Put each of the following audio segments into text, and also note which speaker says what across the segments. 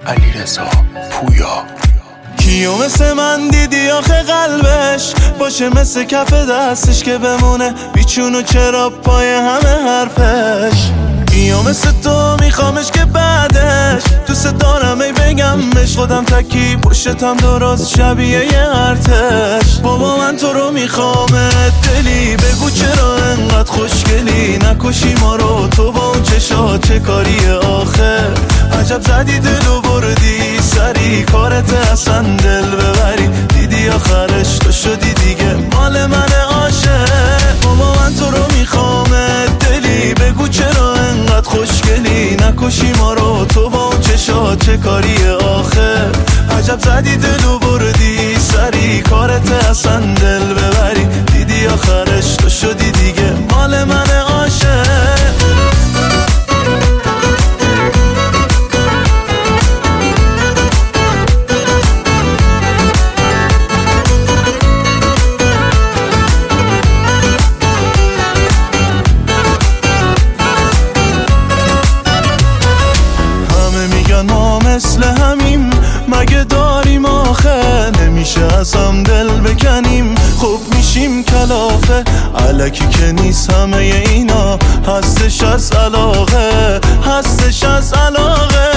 Speaker 1: علیرضا پویا.
Speaker 2: کیو مثل من دیدی آخه قلبش باشه مثل کف دستش که بمونه بیچون و چرا پای همه حرفش. کیو مثل تو میخوامش که بعدش دوست دارم ای بگمش خودم تکی پشتم درست شبیه یه ارتش. بابا من تو رو میخوامت دلی بگو چرا انقدر خوشگلی نکشی ما رو تو با اون چشات چه کاریه آخه. عجب زدی دلو بردی سری کارت اصلا دل ببری دیدی آخرش تو شدی دیگه مال من عاشق. بابا من تو رو میخوامت دلی بگو چرا انقدر خوشگلی نکشی ما رو تو با اون چشات چه کاریه آخه. عجب زدی دلو بردی سری کارت اصلا دل ببری دیدی آخرش تو شدی دیگه مال من عاشق. ما مثل همیم مگه داریم آخه نمیشه از هم دل بکنیم خوب میشیم کلافه الکی که نیست همه اینا هستش از علاقه هستش از علاقه.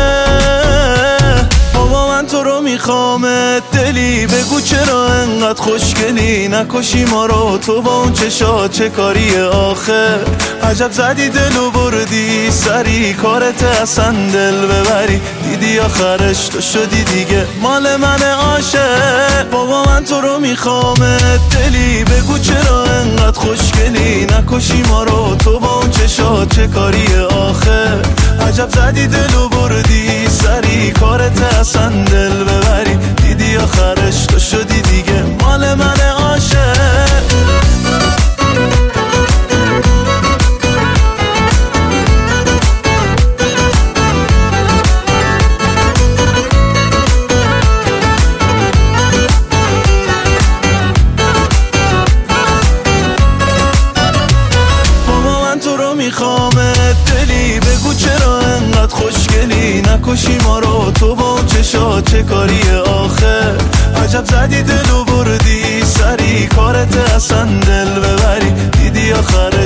Speaker 2: بابا من تو رو میخوامت دلی بگو چرا انقدر خوشگلی نکشی ما رو تو با اون چشات چه کاریه آخه. عجب زدی دلو بردی سری کارت اصلا دل ببری دیدی آخرش تو شدی دیگه مال من عاشق. بابا من تو رو میخوامت دلی بگو چرا انقدر خوشگلی نکشی ما رو تو با اون چشات چه کاریه آخه. عجب زدی دلو بردی سری کارت اصلا دل ببری دیدی آخرش تو شدی دیگه مال من عاشق. میخوامت دلی بگو چرا انقدر خوشگلی نکشی ما رو تو با اون چشات چه کاریه آخه. عجب زدی دلو بردی سری کارت اصلا دل ببری دیدی آخر